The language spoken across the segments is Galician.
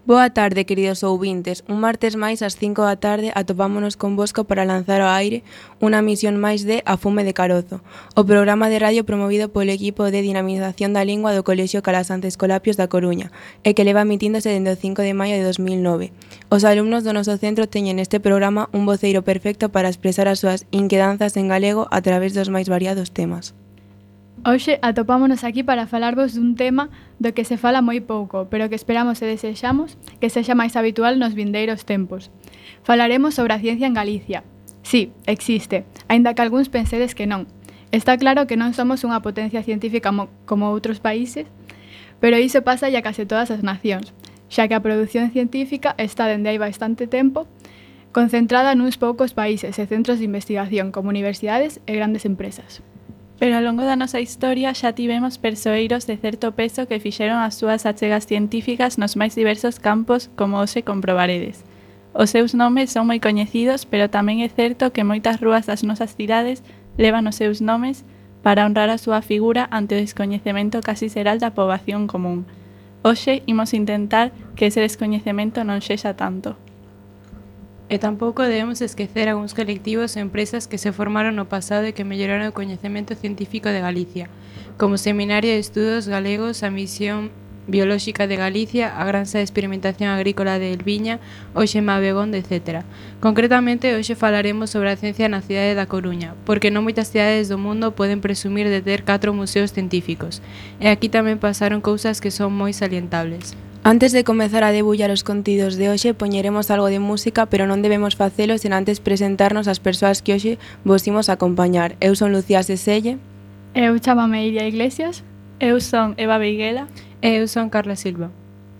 Boa tarde, queridos ouvintes. Un martes máis ás 5 da tarde atopámonos convosco para lanzar ao aire unha misión máis de A Fume de Carozo, o programa de radio promovido polo equipo de dinamización da lingua do Colexio Calasanz Escolapios da Coruña e que leva emitíndose dende o 5 de maio de 2009. Os alumnos do noso centro teñen neste programa un voceiro perfecto para expresar as súas inquedanzas en galego a través dos máis variados temas. Hoxe atopámonos aquí para falarvos dun tema do que se fala moi pouco, pero que esperamos e desexamos que sexa máis habitual nos vindeiros tempos. Falaremos sobre a ciencia en Galicia. Sí, existe, aínda que algúns pensedes que non. Está claro que non somos unha potencia científica como outros países, pero iso pasa a case todas as nacións, xa que a produción científica está dende hai bastante tempo concentrada nuns poucos países e centros de investigación como universidades e grandes empresas. Pero ao longo da nosa historia xa tivemos persoeiros de certo peso que fixeron as súas achegas científicas nos máis diversos campos, como hoxe comprobaredes. Os seus nomes son moi coñecidos, pero tamén é certo que moitas rúas das nosas cidades levan os seus nomes para honrar a súa figura ante o descoñecemento casi xeral da poboación común. Hoxe imos intentar que ese descoñecemento non sexa tanto. E tampouco debemos esquecer algúns colectivos e empresas que se formaron no pasado e que melloraron o coñecemento científico de Galicia, como o Seminario de Estudos Galegos, a Misión Biolóxica de Galicia, a Granxa de Experimentación Agrícola de Elviña, o Xema Begonde, etc. Concretamente, hoxe falaremos sobre a ciencia na cidade da Coruña, porque non moitas cidades do mundo poden presumir de ter 4 museos científicos, e aquí tamén pasaron cousas que son moi salientables. Antes de comezar a debullar os contidos de hoxe, poñeremos algo de música, pero non debemos facelo sen antes presentarnos as persoas que hoxe vos imos acompañar. Eu son Lucía Seselle. Eu chámame Iria Iglesias. Eu son Eva Beiguela. E eu son Carla Silva.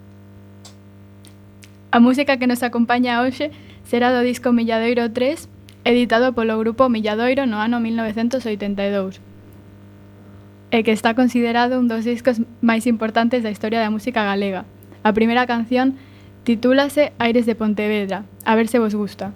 A música que nos acompaña hoxe será do disco Milladoiro 3, editado polo grupo Milladoiro no ano 1982, e que está considerado un dos discos máis importantes da historia da música galega. A primeira canción titúlase Aires de Pontevedra. A ver se vos gusta.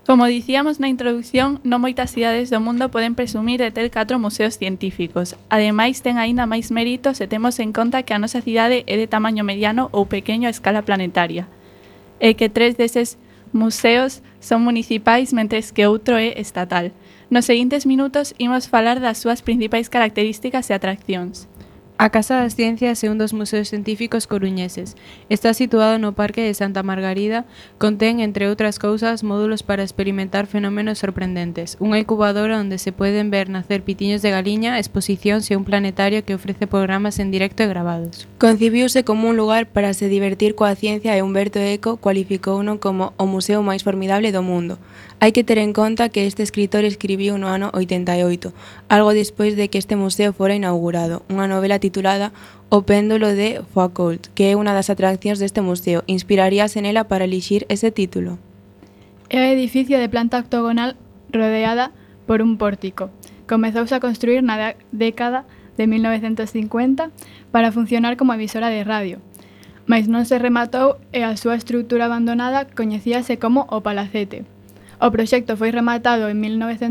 Como dicíamos na introducción, non moitas cidades do mundo poden presumir de ter 4 museos científicos. Ademais, ten aínda máis mérito se temos en conta que a nosa cidade é de tamaño mediano ou pequeno a escala planetaria, e que 3 deses museos son municipais mentres que outro é estatal. Nos seguintes minutos imos falar das súas principais características e atraccións. A Casa das Ciencias é un dos museos científicos coruñeses. Está situado no Parque de Santa Margarida, contén, entre outras cousas, módulos para experimentar fenómenos sorprendentes, unha incubadora onde se poden ver nacer pitiños de galiña, exposicións e un planetario que ofrece programas en directo e gravados. Concibiuse como un lugar para se divertir coa ciencia e Humberto Eco cualificouno como o museo máis formidable do mundo. Hai que ter en conta que este escritor escribiu no ano 88, algo despois de que este museo fora inaugurado, unha novela titulada O péndulo de Foucault, que é unha das atraccións deste museo. Inspiraríase nela para elixir ese título. É un edificio de planta octogonal rodeada por un pórtico. Comezouse a construir na década de 1950 para funcionar como emisora de radio, mais non se rematou e a súa estrutura abandonada coñecíase como o Palacete. O proxecto foi rematado en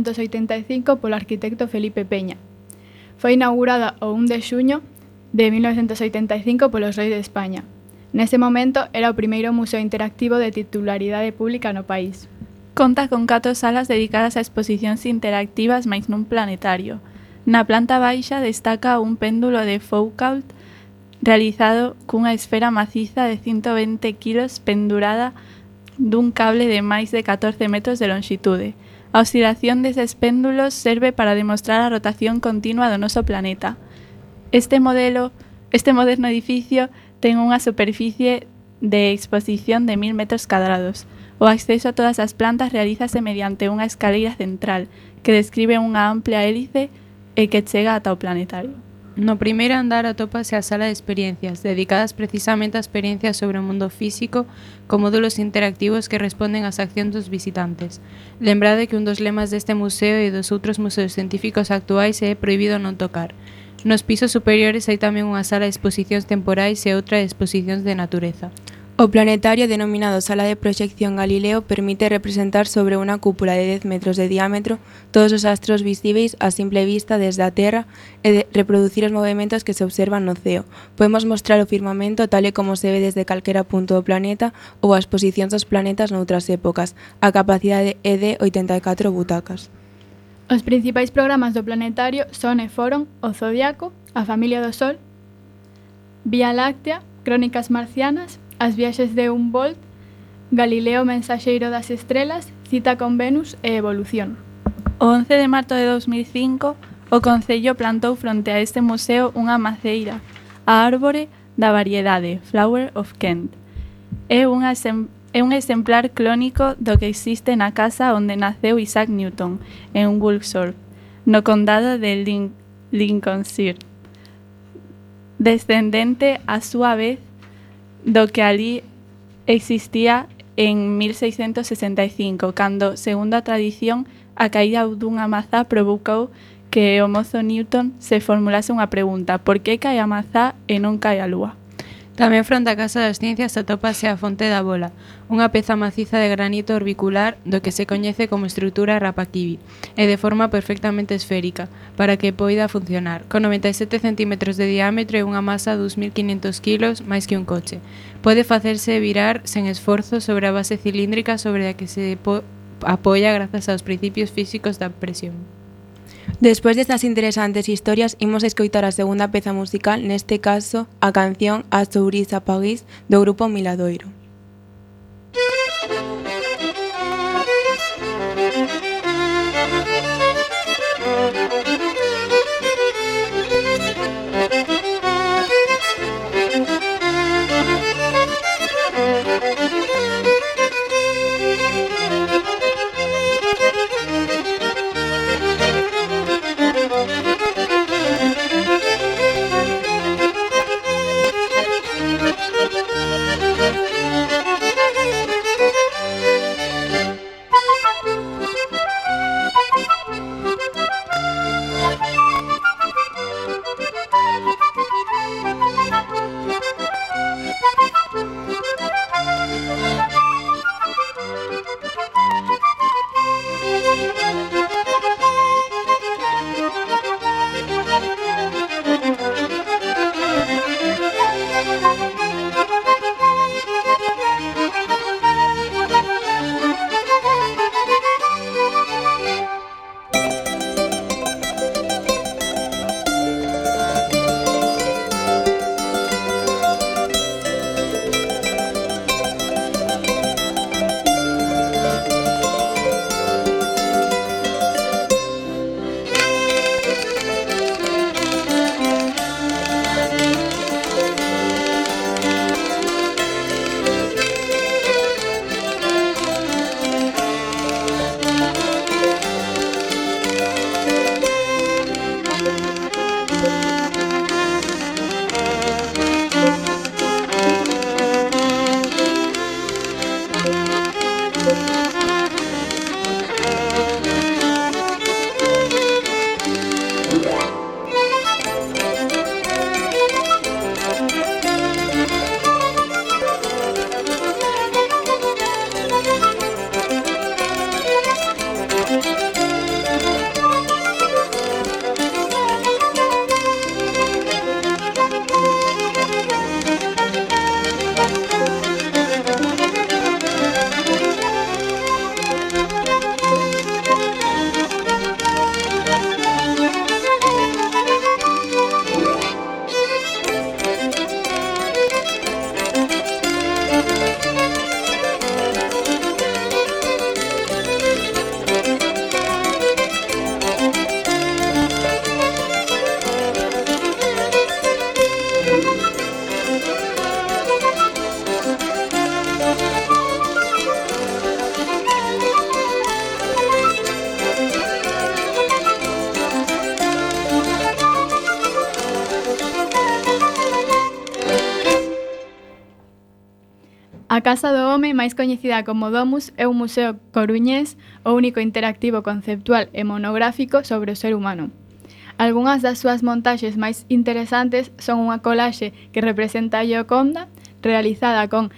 1985 polo arquitecto Felipe Peña. Foi inaugurada o 1 de xuño de 1985 polos Reis de España. Nese momento era o primeiro museo interactivo de titularidade pública no país. Conta con 4 salas dedicadas a exposicións interactivas máis nun planetario. Na planta baixa destaca un péndulo de Foucault realizado cunha esfera maciza de 120 kilos pendurada dun cable de máis de 14 metros de longitude. A oscilación deses péndulos serve para demostrar a rotación continua do noso planeta. Este moderno edificio ten unha superficie de exposición de 1000 metros cadrados. O acceso a todas as plantas realízase mediante unha escaleira central que describe unha amplia hélice e que chega ata o planetario. No primeiro andar atópase a sala de experiencias, dedicadas precisamente a experiencias sobre o mundo físico, con módulos interactivos que responden ás accións dos visitantes. Lembrade que un dos lemas deste museo e dos outros museos científicos actuais é prohibido non tocar. Nos pisos superiores hai tamén unha sala de exposicións temporais e outra de exposicións de natureza. O planetario, denominado Sala de Proxección Galileo, permite representar sobre unha cúpula de 10 metros de diámetro todos os astros visíveis a simple vista desde a Terra e reproducir os movementos que se observan no ceo. Podemos mostrar o firmamento tal e como se ve desde calquera punto do planeta ou as posicións dos planetas noutras épocas. A capacidade é de 84 butacas. Os principais programas do planetario son e foron o Zodiaco, a Familia do Sol, Vía Láctea, Crónicas Marcianas, As viaxes de Humboldt, Galileo Mensaxeiro das Estrelas, Cita con Venus e Evolución. O 11 de marzo de 2005, o Concello plantou fronte a este museo unha maceira, a Árbore da Variedade, Flower of Kent. É un exemplar clónico do que existe na casa onde naceu Isaac Newton, en Woolsthorpe, no condado de Lincolnshire. Descendente, a súa vez, do que ali existía en 1665, cando, segundo a tradición, a caída dunha mazá provocou que o mozo Newton se formulase unha pregunta: por que cae a mazá e non cae a lúa? Tamén fronte á Casa das Ciencias atópase a Fonte da Bola, unha peza maciza de granito orbicular do que se coñece como estrutura Rapakivi, e de forma perfectamente esférica, para que poida funcionar, con 97 centímetros de diámetro e unha masa de 2.500 kilos, máis que un coche. Pode facerse virar sen esforzo sobre a base cilíndrica sobre a que se apoia grazas aos principios físicos da presión. Despois destas interesantes historias, imos escoitar a segunda peza musical, neste caso, a canción A Souris a Paris, do grupo Miladoiro. A Casa do Home, máis coñecida como Domus, é un museo coruñés, o único interactivo conceptual e monográfico sobre o ser humano. Algunhas das súas montaxes máis interesantes son unha colaxe que representa a Gioconda, realizada con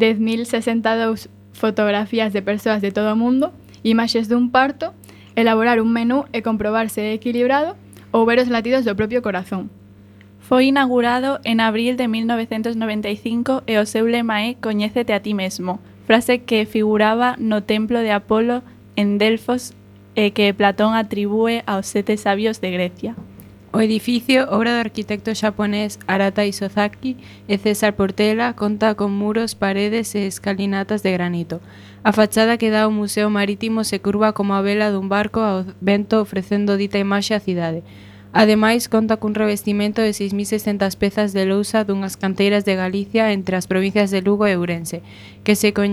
10.062 fotografías de persoas de todo o mundo, imaxes dun parto, elaborar un menú e comprobar se é equilibrado ou ver os latidos do propio corazón. Foi inaugurado en abril de 1995 e o seu lema é «Coñécete a ti mesmo», frase que figuraba no templo de Apolo en Delfos e que Platón atribúe aos 7 sabios de Grecia. O edificio, obra do arquitecto xaponés Arata Isozaki e César Portela, conta con muros, paredes e escalinatas de granito. A fachada que dá ao Museo Marítimo se curva como a vela dun barco ao vento ofrecendo dita imaxe á cidade. Ademais, conta cun revestimento de 6.600 pezas de lousa dunhas canteiras de Galicia entre as provincias de Lugo e Ourense, que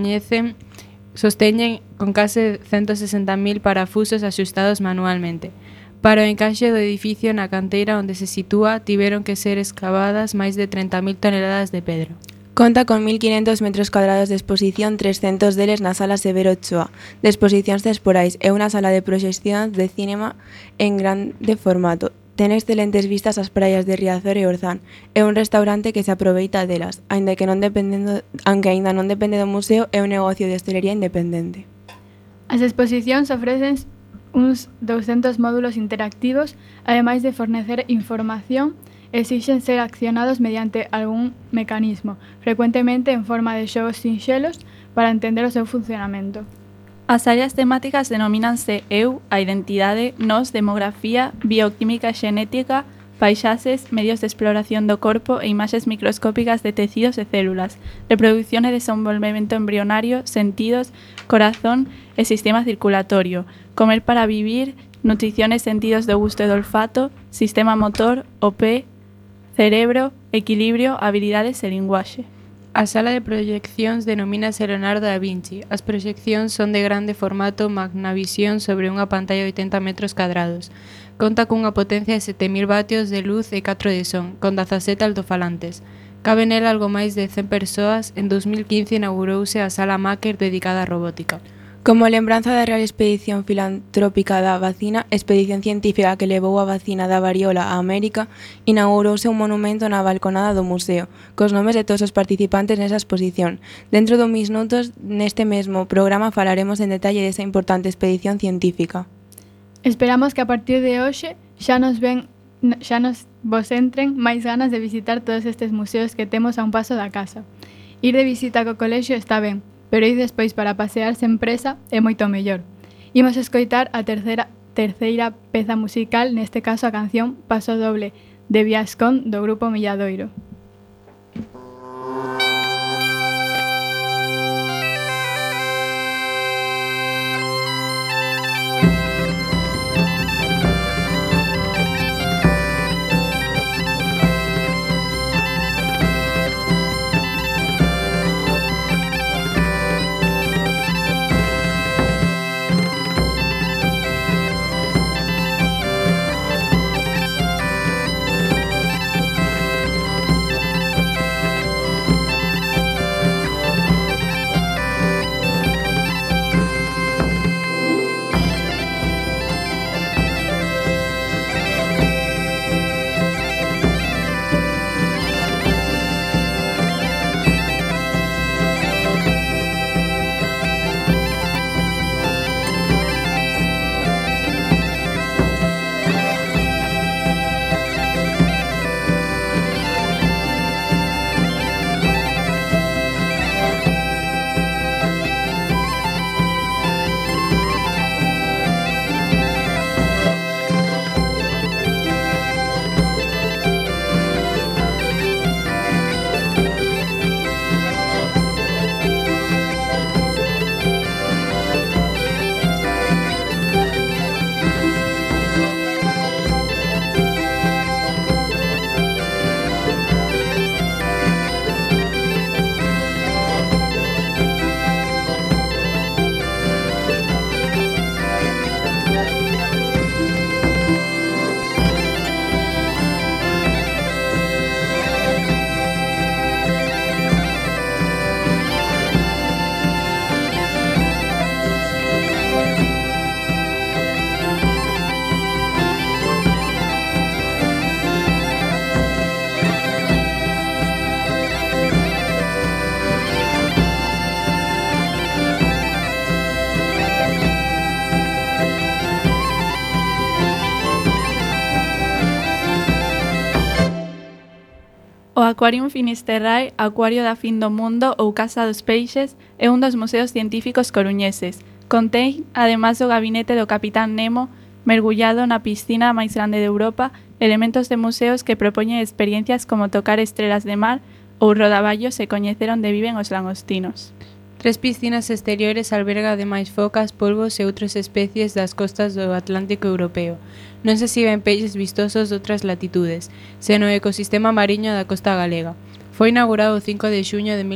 sosteñen con case 160.000 parafusos axustados manualmente. Para o encaxe do edificio na canteira onde se sitúa, tiveron que ser escavadas máis de 30.000 toneladas de pedra. Conta con 1.500 metros cuadrados de exposición, 300 deles na sala Severo Ochoa, de exposicións temporais e unha sala de proxección de cinema en grande formato. Ten excelentes vistas ás praias de Riazor e Orzán e un restaurante que se aproveita delas, aunque aínda non depende do museo, é un negocio de hostelería independente. As exposicións ofrecen uns 200 módulos interactivos, ademais de fornecer información, exixen ser accionados mediante algún mecanismo, frecuentemente en forma de xogos sinxelos, para entender o seu funcionamento. As áreas temáticas denomínanse eu, a identidade, nos, demografía, bioquímica e xenética, paisaxes, medios de exploración do corpo e imaxes microscópicas de tecidos e células, reproducción e desenvolvemento embrionario, sentidos, corazón e sistema circulatorio, comer para vivir, nutrición e sentidos do gusto e do olfato, sistema motor, o pé, cerebro, equilibrio, habilidades e linguaxe. A sala de proxeccións denomínase Leonardo da Vinci. As proxeccións son de grande formato Magnavisión sobre unha pantalla de 80 metros cadrados. Conta cunha potencia de 7.000 vatios de luz e 4 de son, con 17 altofalantes. Cabe nela algo máis de 100 persoas. En 2015 inaugurouse a Sala Maker dedicada á robótica. Como lembranza da Real Expedición Filantrópica da Vacina, expedición científica que levou a vacina da variola a América, inaugurouse un monumento na balconada do museo, cos nomes de todos os participantes nesa exposición. Dentro de uns minutos, neste mesmo programa, falaremos en detalle desa importante expedición científica. Esperamos que a partir de hoxe xa nos vos entren máis ganas de visitar todos estes museos que temos a un paso da casa. Ir de visita co colexio está ben, pero ir despois para pasearse en presa é moito mellor. Imos escoitar a terceira peza musical, neste caso a canción Paso Doble, de Viascón, do grupo Milladoiro. Aquarium Finisterrae, Acuario da Fin do Mundo ou Casa dos Peixes, é un dos museos científicos coruñeses. Contén, además do gabinete do Capitán Nemo, mergullado na piscina máis grande de Europa, elementos de museos que propoñen experiencias como tocar estrelas de mar ou rodaballos e coñecer onde viven os langostinos. 3 piscinas exteriores alberga ademais focas, polvos e outras especies das costas do Atlántico Europeo. Non se exhiben peixes vistosos de outras latitudes, senón o ecosistema mariño da costa galega. Foi inaugurado o 5 de xuño de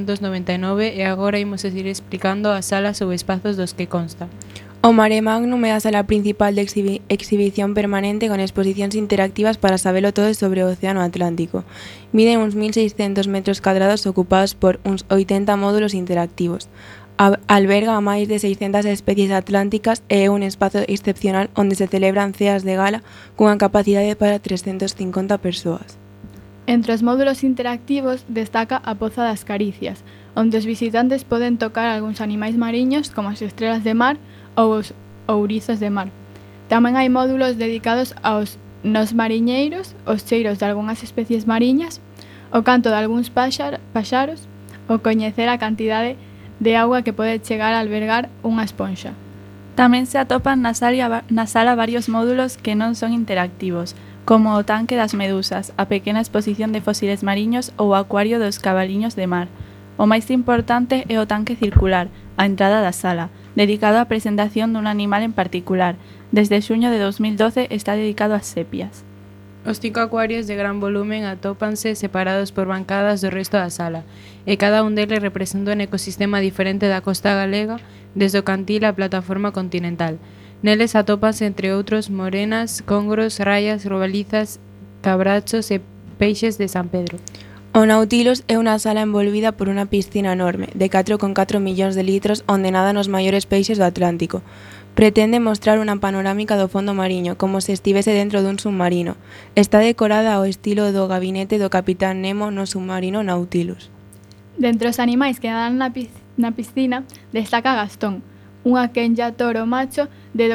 1999 e agora imos seguir explicando as salas ou espazos dos que consta. O Mare Magnum é a sala principal de exhibición permanente con exposicións interactivas para sabelo todo sobre o Océano Atlántico. Miden uns 1.600 metros cadrados ocupados por uns 80 módulos interactivos. Alberga a máis de 600 especies atlánticas e é un espazo excepcional onde se celebran ceas de gala cunha capacidade para 350 persoas. Entre os módulos interactivos destaca a Poza das Caricias, onde os visitantes poden tocar algúns animais mariños como as estrelas de mar ou os ourizos de mar. Tamén hai módulos dedicados aos nos mariñeiros, os cheiros de algunhas especies mariñas, o canto de algúns paxaros, ou coñecer a cantidade de auga que pode chegar a albergar unha esponxa. Tamén se atopan na sala varios módulos que non son interactivos, como o tanque das medusas, a pequena exposición de fósiles mariños ou o acuario dos cabaliños de mar. O máis importante é o tanque circular, a entrada da sala, dedicado á presentación dun animal en particular. Desde xuño de 2012 está dedicado ás sepias. Os 5 acuarios de gran volumen atópanse separados por bancadas do resto da sala, e cada un deles representa un ecosistema diferente da costa galega, desde o cantil á plataforma continental. Neles atópanse, entre outros, morenas, congros, raias, robalizas, cabrachos e peixes de San Pedro. O Nautilus é unha sala envolvida por unha piscina enorme, de 4,4 millóns de litros, onde nadan os maiores peixes do Atlántico. Pretende mostrar unha panorámica do fondo mariño, como se estivese dentro dun submarino. Está decorada ao estilo do gabinete do Capitán Nemo no submarino Nautilus. Dentre os animais que nadan na piscina, destaca Gastón, unha quenlla toro macho de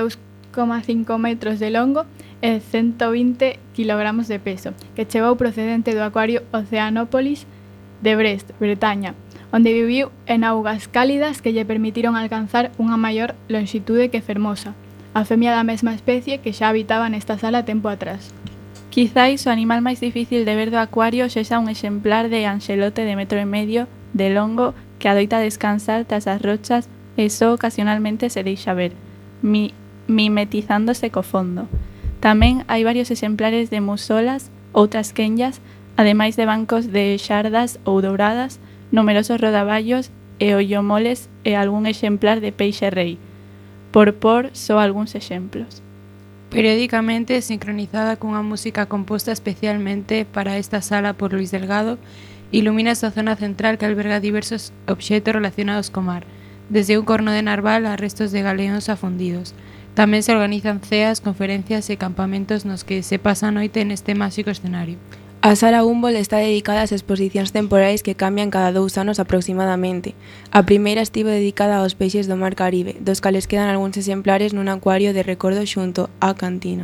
2,5 metros de longo e 120 kg de peso, que chegou procedente do acuario Oceanópolis de Brest, Bretaña, onde viviu en augas cálidas que lle permitiron alcanzar unha maior longitude que Fermosa, a femia da mesma especie que xa habitaba nesta sala tempo atrás. Quizáis o animal máis difícil de ver do acuario sexa un exemplar de anxelote de 1,5 metros de longo que adoita descansar tras as rochas e só ocasionalmente se deixa ver, mimetizándose co fondo. Tamén hai varios exemplares de musolas, outras quenllas, ademais de bancos de xardas ou douradas, numerosos rodaballos e ollomoles e algún exemplar de peixe rei. Por só algúns exemplos. Periódicamente sincronizada cunha música composta especialmente para esta sala por Luis Delgado, ilumina esta zona central que alberga diversos obxectos relacionados co mar, desde un corno de narval a restos de galeóns afundidos. Tamén se organizan ceas, conferencias e campamentos nos que se pasa a noite neste máxico escenario. A sala Humboldt está dedicada ás exposicións temporais que cambian cada 2 anos aproximadamente. A primeira estivo dedicada aos peixes do mar Caribe, dos cales quedan algúns exemplares nun acuario de recordo xunto á cantina.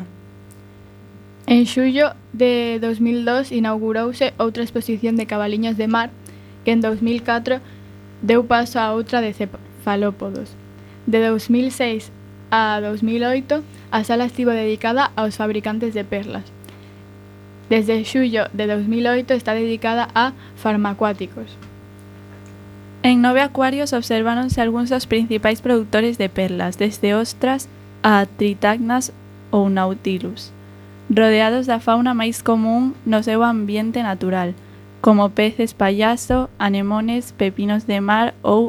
En xullo de 2002 inaugurouse outra exposición de cabaliños de mar que en 2004 deu paso a outra de cefalópodos. De 2006 a 2008, a sala estivo dedicada aos fabricantes de perlas. Desde xullo de 2008 está dedicada a farmacuáticos. En 9 acuarios observáronse algúns dos principais produtores de perlas, desde ostras a tritagnas ou nautilus, rodeados da fauna máis común no seu ambiente natural, como peces payaso, anemones, pepinos de mar ou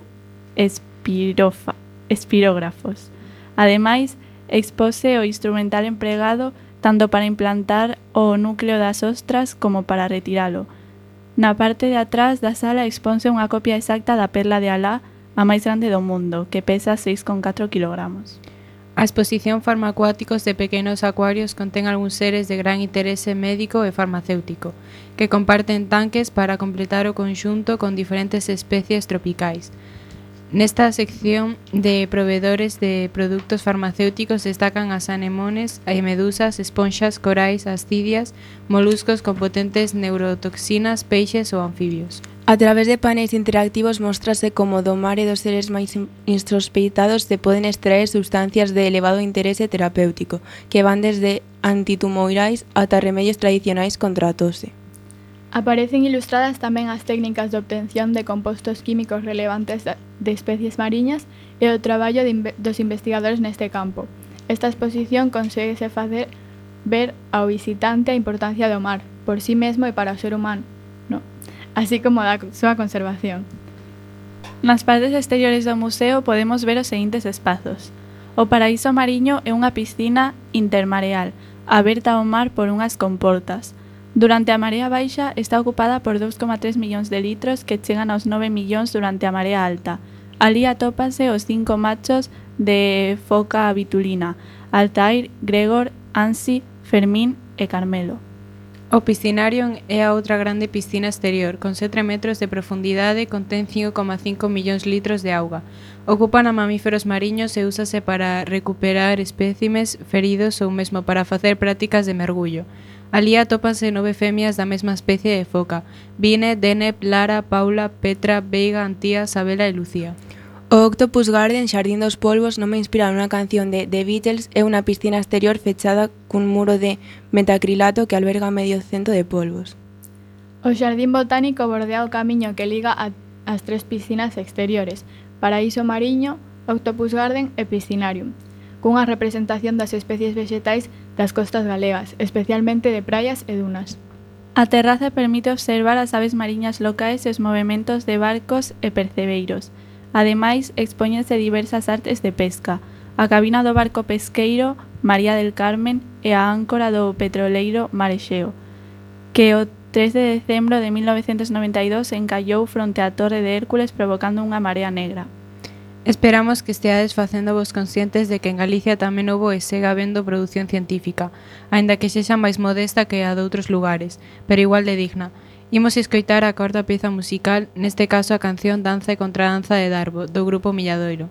espirógrafos. Ademais, expose o instrumental empregado tanto para implantar o núcleo das ostras como para retiralo. Na parte de atrás da sala exponse unha copia exacta da perla de Alá, a máis grande do mundo, que pesa 6,4 kg. A exposición Farmacuáticos de pequenos acuarios contén algúns seres de gran interese médico e farmacéutico, que comparten tanques para completar o conxunto con diferentes especies tropicais. Nesta sección de proveedores de produtos farmacéuticos destacan as anemones, medusas, esponxas, corais, ascidias, moluscos con potentes neurotoxinas, peixes ou anfibios. A través de paneis interactivos mostrase como do mar e dos seres máis introspeitados se poden extraer sustancias de elevado interese terapéutico, que van desde antitumorais ata remedios tradicionais contra a tose. Aparecen ilustradas tamén as técnicas de obtención de compostos químicos relevantes de especies mariñas e o traballo dos investigadores neste campo. Esta exposición conseguese facer ver ao visitante a importancia do mar, por sí mesmo e para o ser humano, así como da súa conservación. Nas partes exteriores do museo podemos ver os seguintes espazos. O Paraíso Mariño é unha piscina intermareal, aberta ao mar por unhas comportas. Durante a marea baixa está ocupada por 2,3 millóns de litros que chegan aos 9 millóns durante a marea alta. Alí atópanse os 5 machos de foca vitulina, Altair, Gregor, Ansi, Fermín e Carmelo. O Piscinarium é a outra grande piscina exterior, con 7 metros de profundidade, contén 5,5 millóns litros de auga. Ocupan a mamíferos mariños e úsase para recuperar espécimes feridos ou mesmo para facer prácticas de mergullo. Alí atópanse 9 femias da mesma especie de foca: Vine, Deneb, Lara, Paula, Petra, Veiga, Antía, Sabela e Lucía. O Octopus Garden, Xardín dos Polvos, non me inspira unha canción de The Beatles, é unha piscina exterior fechada cun muro de metacrilato que alberga medio cento de polvos. O Xardín Botánico bordea o camiño que liga as 3 piscinas exteriores, Paraíso Mariño, Octopus Garden e Piscinarium, cunha representación das especies vexetais das costas galegas, especialmente de praias e dunas. A terraza permite observar as aves mariñas locais e os movementos de barcos e percebeiros. Ademais, expóñense diversas artes de pesca, a cabina do barco pesqueiro María del Carmen e a áncora do petroleiro Marexeo, que o 3 de decembro de 1992 encallou fronte á Torre de Hércules provocando unha marea negra. Esperamos que esteades facéndovos conscientes de que en Galicia tamén houbo e segue habendo produción científica, aínda que sexa máis modesta que a doutros lugares, pero igual de digna. Imos escoitar a cuarta peza musical, neste caso a canción Danza e Contradanza de Darbo, do grupo Milladoiro.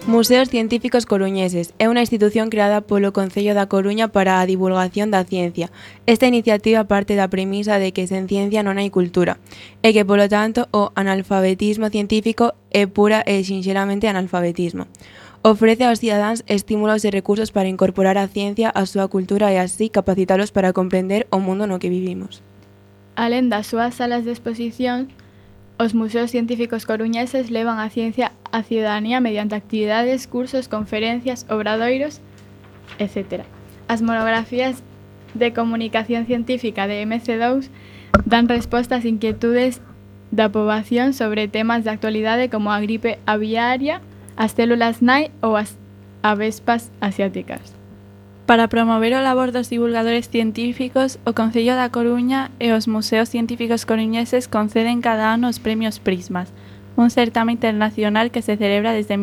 Museos Científicos Coruñeses é unha institución creada polo Concello da Coruña para a divulgación da ciencia. Esta iniciativa parte da premisa de que sen ciencia non hai cultura, e que, polo tanto, o analfabetismo científico é pura e sinxelamente analfabetismo. Ofrece aos cidadáns estímulos e recursos para incorporar a ciencia á súa cultura e así capacitalos para comprender o mundo no que vivimos. Alén das súas salas de exposición, os museos científicos coruñeses levan a ciencia á cidadanía mediante actividades, cursos, conferencias, obradoiros, etc. As monografías de comunicación científica de MC2 dan resposta ás inquietudes da poboación sobre temas de actualidade como a gripe aviaria, as células nai ou as avespas asiáticas. Para promover o labor dos divulgadores científicos, o Concello da Coruña e os Museos Científicos Coruñeses conceden cada ano os Premios Prismas, un certame internacional que se celebra desde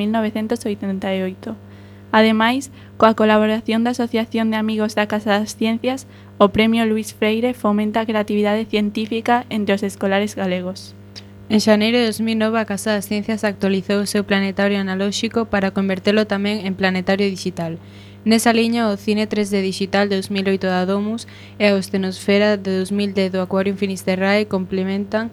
1988. Ademais, coa colaboración da Asociación de Amigos da Casa das Ciencias, o Premio Luís Freire fomenta a creatividade científica entre os escolares galegos. En xaneiro de 2009, a Casa das Ciencias actualizou o seu planetario analóxico para convertelo tamén en planetario digital. Nesa liña, o Cine 3D Digital de 2008 da Domus e a Oceanosfera de 2010 do Aquarium Finisterrae complementan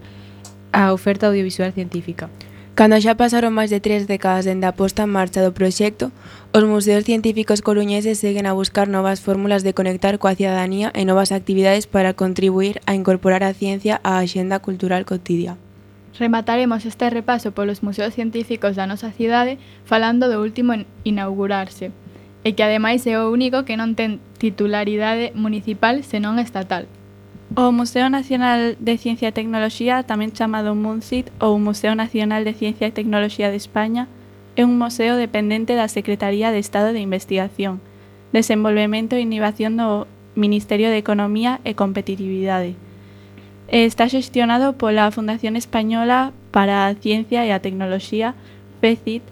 a oferta audiovisual científica. Cando xa pasaron máis de 3 décadas dende a posta en marcha do proxecto, os museos científicos coruñeses seguen a buscar novas fórmulas de conectar coa cidadanía e novas actividades para contribuir a incorporar a ciencia á axenda cultural cotidiá. Remataremos este repaso polos museos científicos da nosa cidade falando do último en inaugurarse, e que ademais é o único que non ten titularidade municipal senón estatal. O Museo Nacional de Ciencia e Tecnoloxía, tamén chamado MUNCIT ou Museo Nacional de Ciencia e Tecnoloxía de España, é un museo dependente da Secretaría de Estado de Investigación, Desenvolvemento e Innovación do Ministerio de Economía e Competitividade. Está xestionado pola Fundación Española para a Ciencia e a Tecnoloxía, FECIT.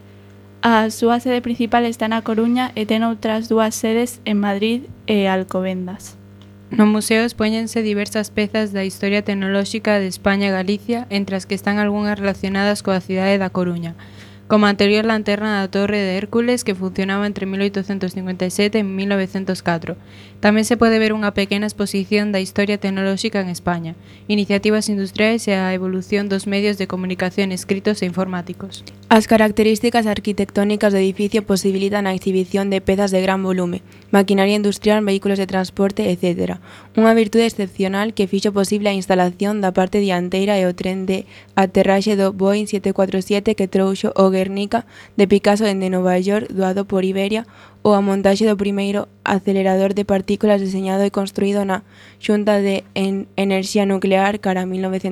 A súa sede principal está na Coruña e ten outras dúas sedes en Madrid e Alcobendas. No museo expóñense diversas pezas da historia tecnolóxica de España e Galicia, entre as que están algunhas relacionadas coa cidade da Coruña, como a anterior lanterna da Torre de Hércules que funcionaba entre 1857 e 1904. Tamén se pode ver unha pequena exposición da historia tecnolóxica en España, iniciativas industriais e a evolución dos medios de comunicación escritos e informáticos. As características arquitectónicas do edificio posibilitan a exhibición de pezas de gran volume, maquinaria industrial, vehículos de transporte, etc. Unha virtude excepcional que fixo posible a instalación da parte dianteira e o tren de aterraxe do Boeing 747 que trouxo o Guernica de Picasso dende Nova York doado por Iberia ou a montaxe do primeiro acelerador de partículas deseñado e construído na Xunta de Enerxía Nuclear cara a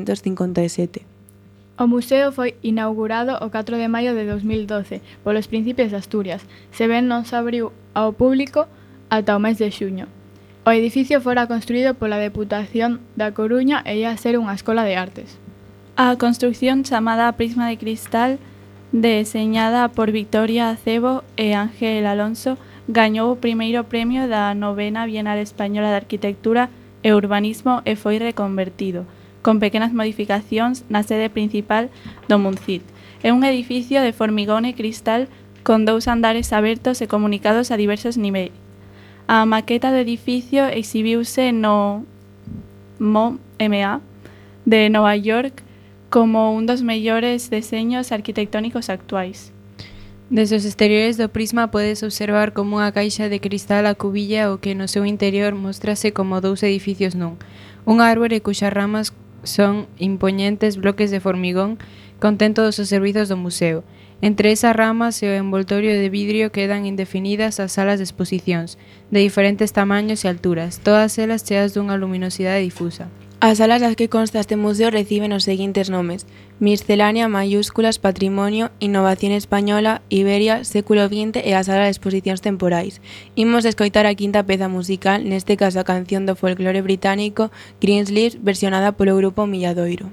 1957. O museo foi inaugurado o 4 de maio de 2012 polos príncipes de Asturias, se ben non se abriu ao público ata o mes de xuño. O edificio fora construído pola Deputación da Coruña e ia ser unha escola de artes. A construción chamada Prisma de Cristal, deseñada por Victoria Acebo e Ángel Alonso, gañou o primeiro premio da 9ª Bienal Española de Arquitectura e Urbanismo e foi reconvertido, con pequenas modificacións na sede principal do MUNCIT. É un edificio de formigón e cristal con 2 andares abertos e comunicados a diversos niveis. A maqueta do edificio exhibiuse no MoMA de Nova York como un dos mellores deseños arquitectónicos actuais. Desde os exteriores do prisma podes observar como unha caixa de cristal acubilla o que no seu interior mostrase como 2 edificios nun. Unha árbore cuxas ramas son impoñentes bloques de formigón contén todos os servizos do museo. Entre esas ramas e o envoltorio de vidrio quedan indefinidas as salas de exposicións, de diferentes tamaños e alturas, todas elas cheas dunha luminosidade difusa. As salas das que consta este museo reciben os seguintes nomes: Miscelánea, Mayúsculas, Patrimonio, Innovación Española, Iberia, Século XX e a Sala de Exposicións Temporais. Imos escoitar a quinta peza musical, neste caso a canción do folclore británico Greensleeves, versionada polo grupo Milladoiro.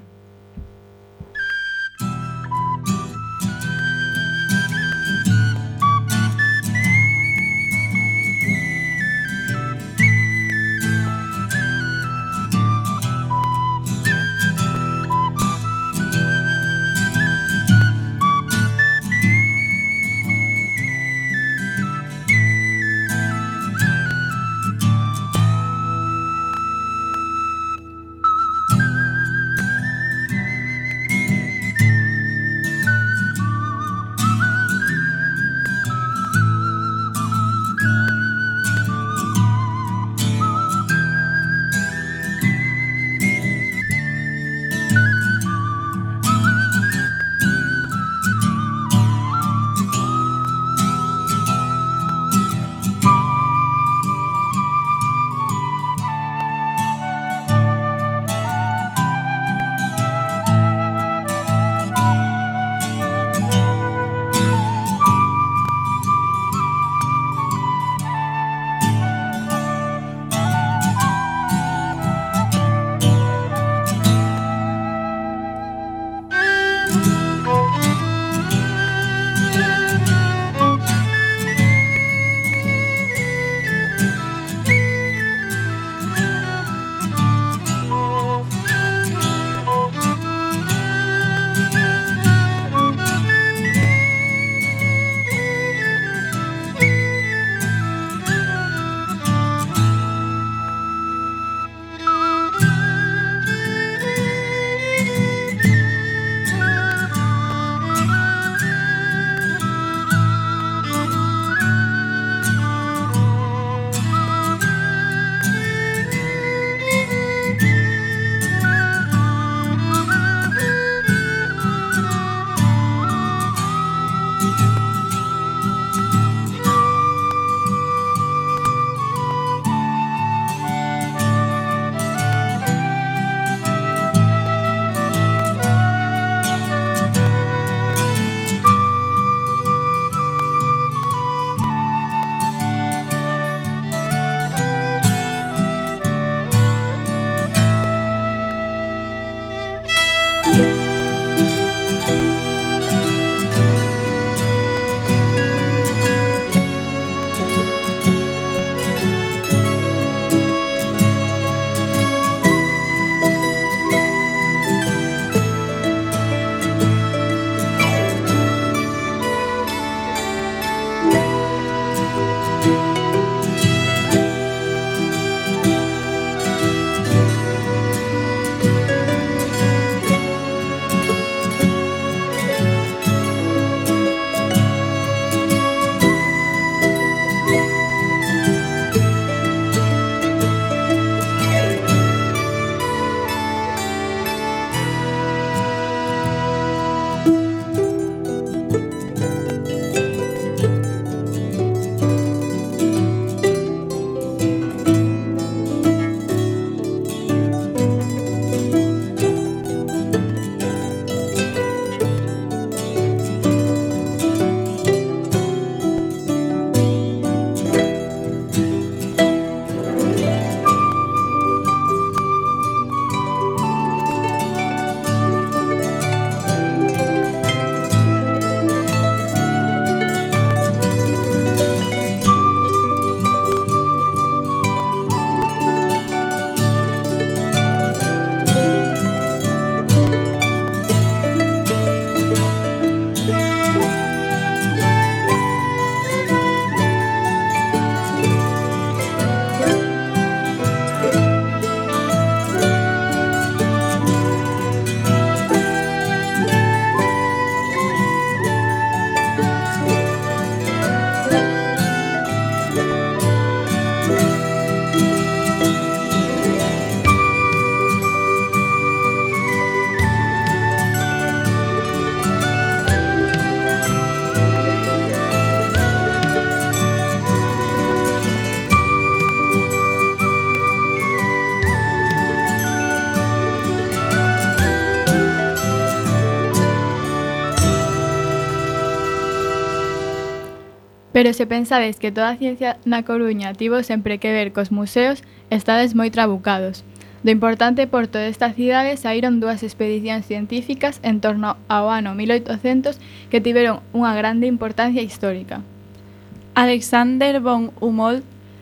Pero se pensades que toda a ciencia na Coruña tivo sempre que ver cos museos, estades moi trabucados. Do importante porto desta cidade saíron 2 expedicións científicas en torno ao ano 1800 que tiveron unha grande importancia histórica. Alexander von Humboldt,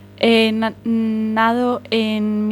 nado en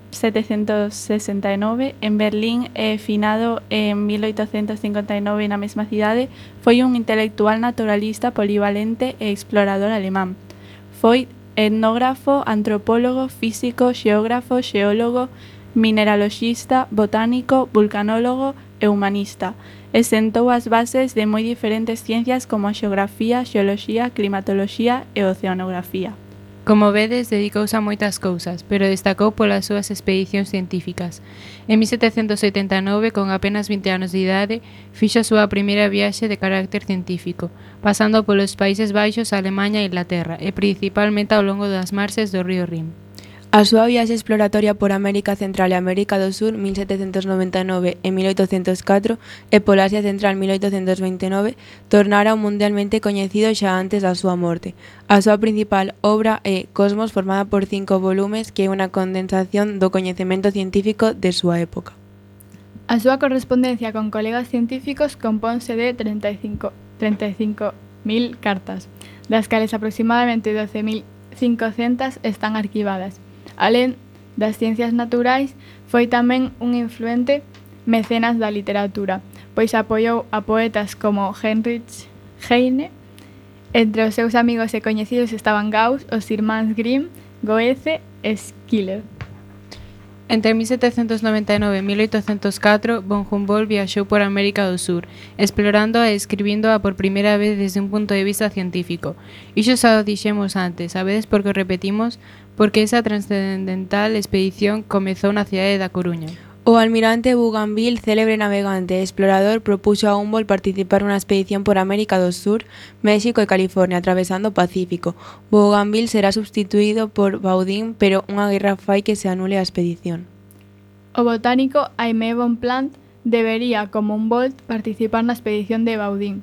1769 en Berlín e finado en 1859 na mesma cidade, foi un intelectual naturalista polivalente e explorador alemán. Foi etnógrafo, antropólogo, físico, xeógrafo, xeólogo, mineraloxista, botánico, vulcanólogo e humanista, e sentou as bases de moi diferentes ciencias como a xeografía, xeoloxía, climatoloxía e oceanografía. Como vedes, dedicouse a moitas cousas, pero destacou polas súas expedicións científicas. En 1789, con apenas 20 anos de idade, fixo a súa primeira viaxe de carácter científico, pasando polos Países Baixos, Alemaña e Inglaterra, e principalmente ao longo das marxes do río Rin. A súa viaxe exploratoria por América Central e América do Sur 1799 e 1804 e pola Asia Central 1829 tornara mundialmente coñecido xa antes da súa morte. A súa principal obra é Cosmos, formada por 5 volumes que é unha condensación do coñecemento científico de súa época. A súa correspondencia con colegas científicos compónse de 35.000 cartas, das cales aproximadamente 12.500 están arquivadas. Alén das ciencias naturais, foi tamén un influente mecenas da literatura, pois apoiou a poetas como Heinrich Heine. Entre os seus amigos e coñecidos estaban Gauss, os irmáns Grimm, Goethe e Schiller. Entre 1799 e 1804, von Humboldt viaxou por América do Sur, explorándoa e escribíndoa por primeira vez desde un punto de vista científico. Iso xa o dixemos antes, sabedes por que o repetimos? Porque esa trascendental expedición comezou na cidade da Coruña. O almirante Bougainville, célebre navegante e explorador, propuxo a Humboldt participar nunha expedición por América do Sur, México e California, atravesando o Pacífico. Bougainville será substituído por Baudin, pero unha guerra fai que se anule a expedición. O botánico Aimé Bonpland debería, como Humboldt, participar na expedición de Baudin.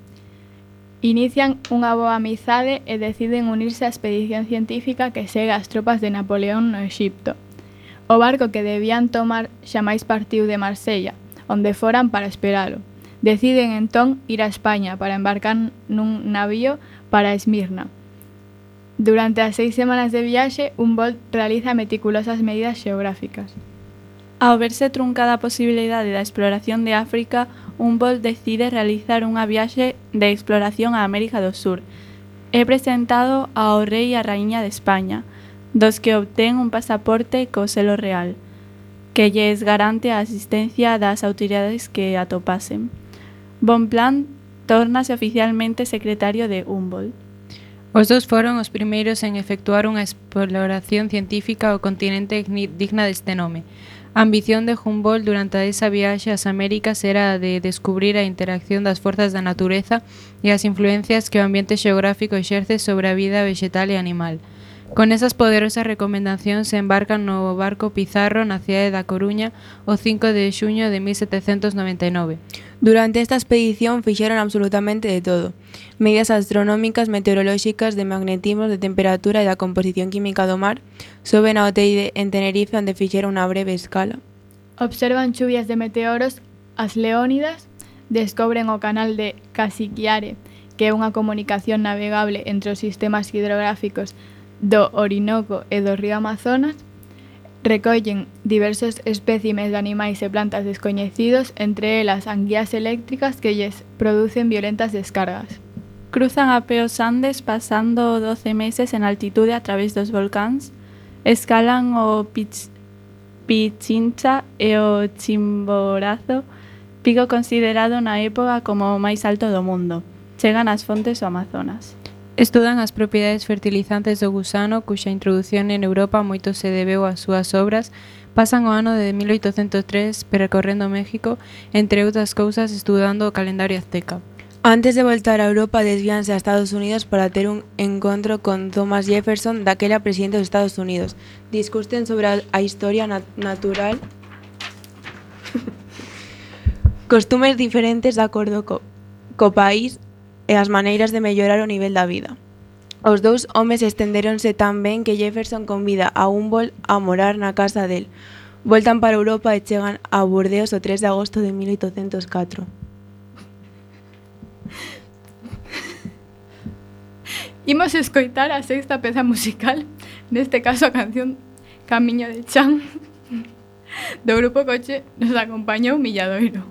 Inician unha boa amizade e deciden unirse á expedición científica que segue as tropas de Napoleón no Exipto. O barco que debían tomar xamais partiu de Marsella, onde foran para esperalo. Deciden entón ir a España para embarcar nun navío para Esmirna. Durante as 6 semanas de viaxe, Humboldt realiza meticulosas medidas xeográficas. Ao verse truncada a posibilidade da exploración de África, Humboldt decide realizar unha viaxe de exploración a América do Sur. É presentado ao rei e a raíña de España, dos que obtén un pasaporte co selo real, que lles garante a asistencia das autoridades que atopasen. Bonpland tórnase oficialmente secretario de Humboldt. Os dous foron os primeiros en efectuar unha exploración científica ao continente digna deste nome. A ambición de Humboldt durante esa viaxe ás Américas era a de descubrir a interacción das forzas da natureza e as influencias que o ambiente xeográfico exerce sobre a vida vegetal e animal. Con esas poderosas recomendacións se embarcan no barco Pizarro na cidade da Coruña o 5 de xuño de 1799. Durante esta expedición fixeron absolutamente de todo. Medidas astronómicas, meteorolóxicas, de magnetismo, de temperatura e da composición química do mar. Soben ao Teide en Tenerife, onde fixeron unha breve escala. Observan chuvias de meteoros, as Leónidas, descobren o canal de Casiquiare, que é unha comunicación navegable entre os sistemas hidrográficos do Orinoco e do río Amazonas, recollen diversos espécimes de animais e plantas descoñecidos, entre elas anguías eléctricas que lles producen violentas descargas. Cruzan a pé os Andes pasando 12 meses en altitude a través dos volcáns, escalan o Pichincha e o Chimborazo, pico considerado na época como o máis alto do mundo. Chegan ás fontes do Amazonas. Estudan as propiedades fertilizantes do gusano, cuxa introdución en Europa moito se debeu ás súas obras. Pasan o ano de 1803 percorrendo México, entre outras cousas estudando o calendario azteca. Antes de voltar a Europa, desvíanse a Estados Unidos para ter un encontro con Thomas Jefferson, daquela presidente dos Estados Unidos. Discusten sobre a historia natural, costumes diferentes de acordo co país e as maneiras de mellorar o nivel da vida. Os dous homes estendéronse tan ben que Jefferson convida a Humboldt a morar na casa del. Voltan para Europa e chegan a Burdeos o 3 de agosto de 1804. Imos escoitar a sexta peza musical, neste caso a canción Camiño de Chan, do grupo Coche. Nos acompañou Milladoiro.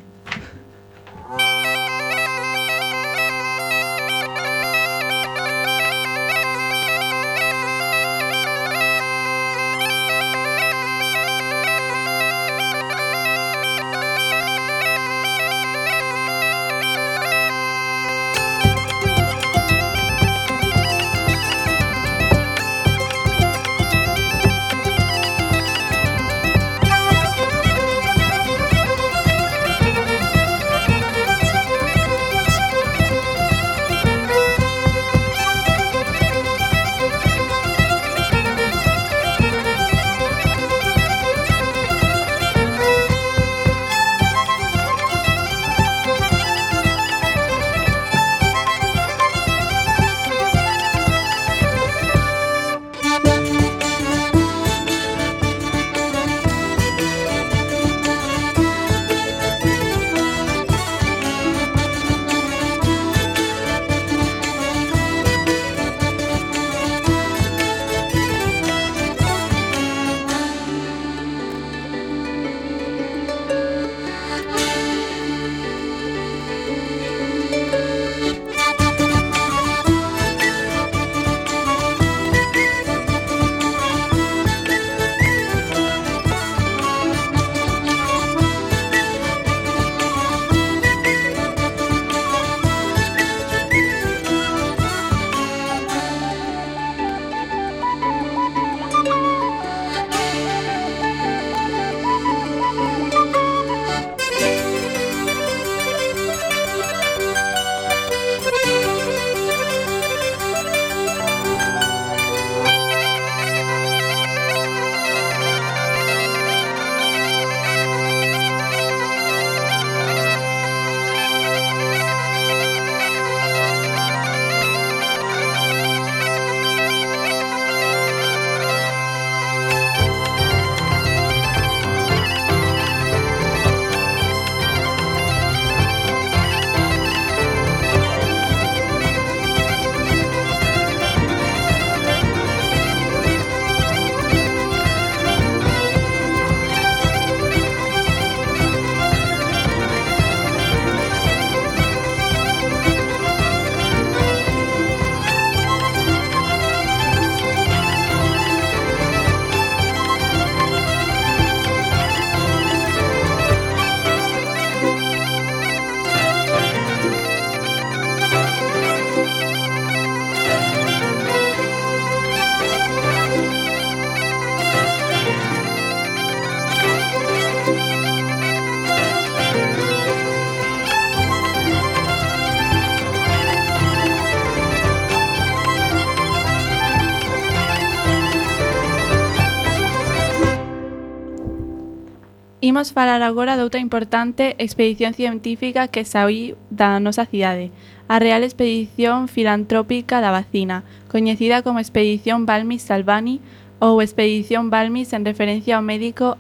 Imos falar agora doutra importante expedición científica que saíu da nosa cidade, a Real Expedición Filantrópica da Vacina, coñecida como Expedición Balmis-Salvani ou Expedición Balmis en referencia ao médico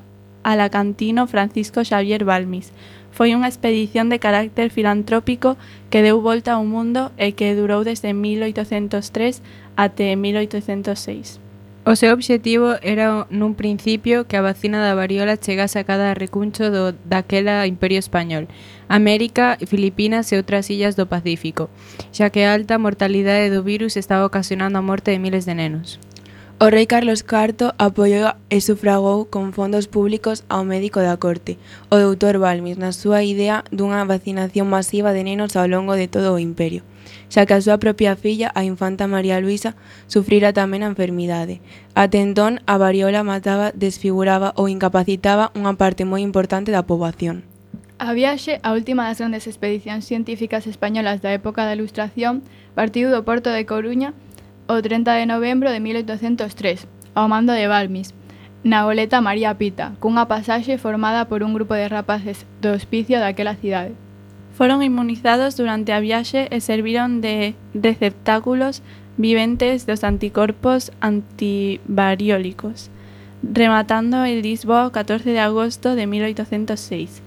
alacantino Francisco Xavier Balmis. Foi unha expedición de carácter filantrópico que deu volta ao mundo e que durou desde 1803 até 1806. O seu obxectivo era, nun principio, que a vacina da variola chegase a cada recuncho daquela Imperio Español, América, Filipinas e outras illas do Pacífico, xa que a alta mortalidade do virus estaba ocasionando a morte de miles de nenos. O rei Carlos IV apoiou e sufragou con fondos públicos ao médico da corte, o doutor Balmis, na súa idea dunha vacinación masiva de nenos ao longo de todo o imperio, xa que a súa propia filla, a infanta María Luisa, sufrira tamén a enfermidade. Até entón, a variola mataba, desfiguraba ou incapacitaba unha parte moi importante da poboación. A viaxe, a última das grandes expedicións científicas españolas da época da Ilustración, partiu do porto de Coruña o 30 de novembro de 1803, ao mando de Balmis, na goleta María Pita, cunha pasaxe formada por un grupo de rapaces do hospicio daquela cidade. Foron inmunizados durante a viaxe e serviron de receptáculos viventes dos anticorpos antivariólicos, rematando en Lisboa o 14 de agosto de 1806.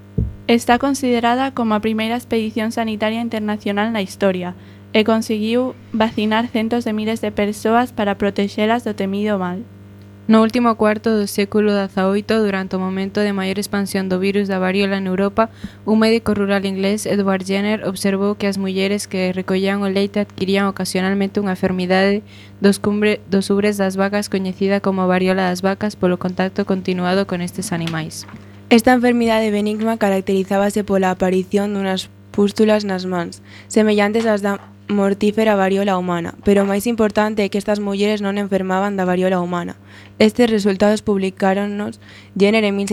Está considerada como a primeira expedición sanitaria internacional na historia e conseguiu vacinar centos de miles de persoas para protexelas do temido mal. No último cuarto do século XVIII, durante o momento de maior expansión do virus da variola en Europa, un médico rural inglés, Edward Jenner, observou que as mulleres que recollían o leite adquirían ocasionalmente unha enfermidade dos ubres das vacas coñecida como variola das vacas polo contacto continuado con estes animais. Esta enfermidade benigna caracterizábase pola aparición dunhas pústulas nas mans, semellantes ás da mortífera variola humana, pero o máis importante é que estas mulleres non enfermaban da variola humana. Estes resultados publicáronos Jenner en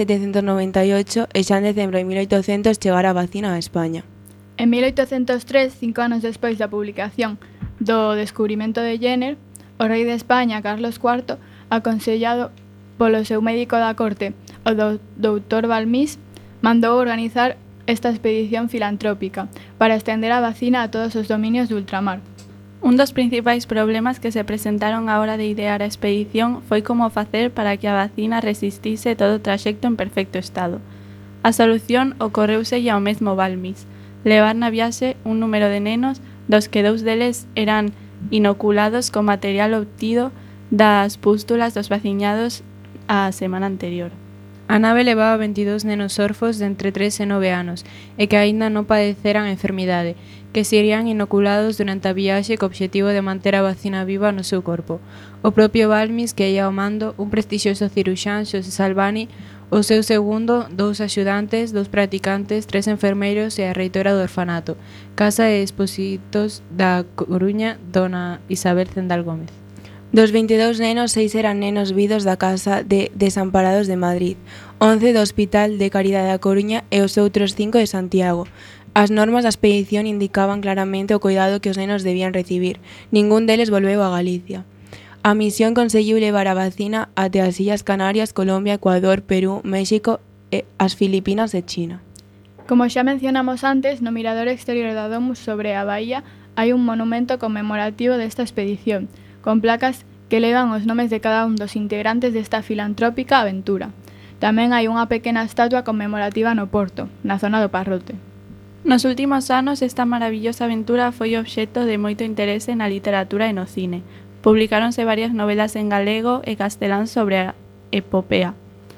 1798 e xa en decembro de 1800 chegara a vacina a España. En 1803, 5 anos despois da publicación do descubrimento de Jenner, o rei de España, Carlos IV, aconsellado polo seu médico da corte, o doutor Balmis, mandou organizar esta expedición filantrópica para estender a vacina a todos os dominios do ultramar. Un dos principais problemas que se presentaron á hora de idear a expedición foi como facer para que a vacina resistise todo o traxecto en perfecto estado. A solución ocorreuselle ao mesmo Balmis, levar na viaxe un número de nenos dos que 2 deles eran inoculados con material obtido das pústulas dos vaciñados a semana anterior. A nave levaba 22 nenos orfos de entre 3 e 9 anos e que aínda non padeceran a enfermidade, que serían inoculados durante a viaxe co obxectivo de manter a vacina viva no seu corpo. O propio Balmis, que ia ao mando, un prestixioso ciruxán, Xosé Salvani, o seu segundo, 2 axudantes, 2 practicantes, 3 enfermeiros e a reitora do orfanato, Casa de Expósitos da Coruña, dona Isabel Zendal Gómez. Dos 22 nenos, 6 eran nenos vidos da Casa de Desamparados de Madrid, 11 do Hospital de Caridade da Coruña e os outros 5 de Santiago. As normas da expedición indicaban claramente o cuidado que os nenos debían recibir. Ningún deles volveu a Galicia. A misión conseguiu levar a vacina até as Illas Canarias, Colombia, Ecuador, Perú, México, as Filipinas e China. Como xa mencionamos antes, no mirador exterior da Domus sobre a bahía hai un monumento conmemorativo desta expedición, con placas que levan os nomes de cada un dos integrantes desta filantrópica aventura. Tamén hai unha pequena estatua conmemorativa no porto, na zona do Parrote. Nos últimos anos, esta maravillosa aventura foi obxecto de moito interese na literatura e no cine. Publicáronse varias novelas en galego e castelán sobre a epopea,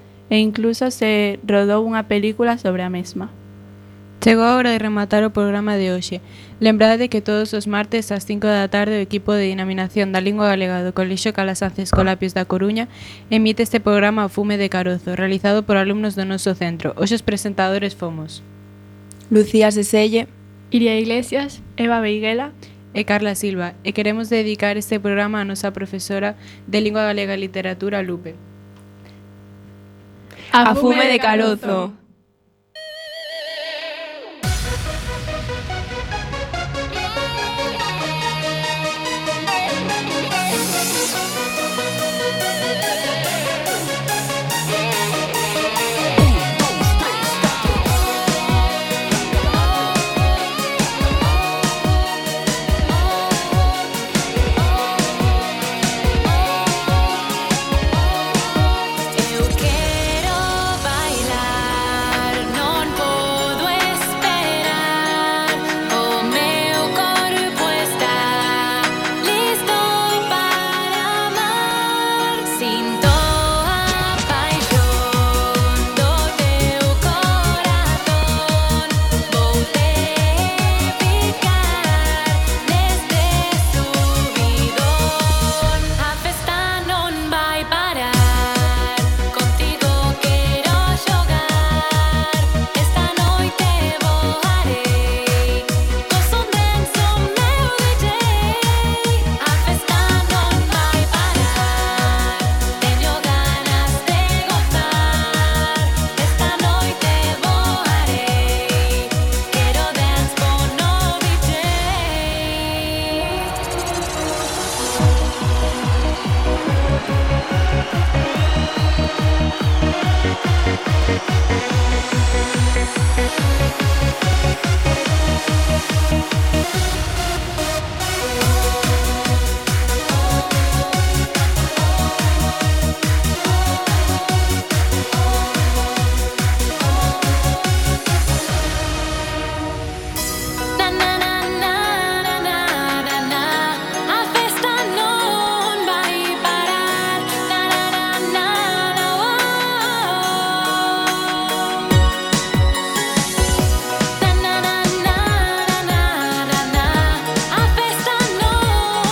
e incluso se rodou unha película sobre a mesma. Chegou a hora de rematar o programa de hoxe. Lembrade que todos os martes ás 5 da tarde o equipo de dinaminación da lingua galega do Colexio Calasanz Escolapios da Coruña emite este programa A Fume de Carozo, realizado por alumnos do noso centro. Hoxe os presentadores fomos Lucía Seselle, Iria Iglesias, Eva Beiguela e Carla Silva, e queremos dedicar este programa a nosa profesora de Lingua Galega e Literatura, Lupe. A Fume de Carozo.